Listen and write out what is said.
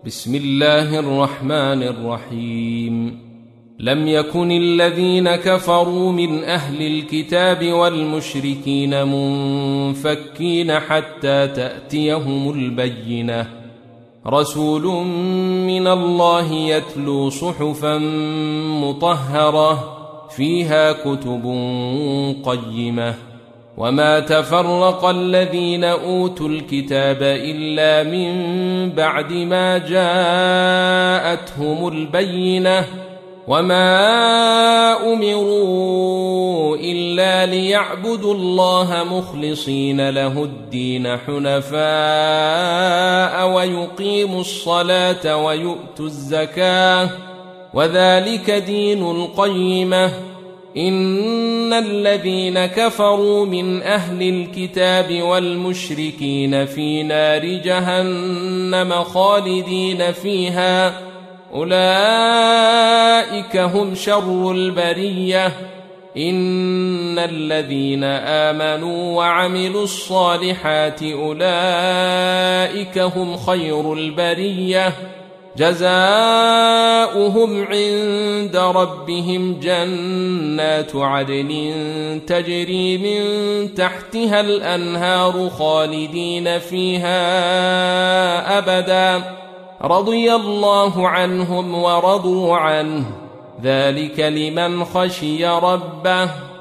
بسم الله الرحمن الرحيم. لم يكن الذين كفروا من أهل الكتاب والمشركين منفكين حتى تأتيهم البينة، رسول من الله يتلو صحفا مطهرة فيها كتب قيمة. وما تفرق الذين أوتوا الكتاب إلا من بعد ما جاءتهم البينة، وما أمروا إلا ليعبدوا الله مخلصين له الدين حنفاء ويقيموا الصلاة ويؤتوا الزكاة، وذلك دين القيمة. إن الذين كفروا من أهل الكتاب والمشركين في نار جهنم خالدين فيها، أولئك هم شر البرية. إن الذين آمنوا وعملوا الصالحات أولئك هم خير البرية، جزاؤهم عند ربهم جنات عدن تجري من تحتها الأنهار خالدين فيها أبدا، رضي الله عنهم ورضوا عنه، ذلك لمن خشي ربه.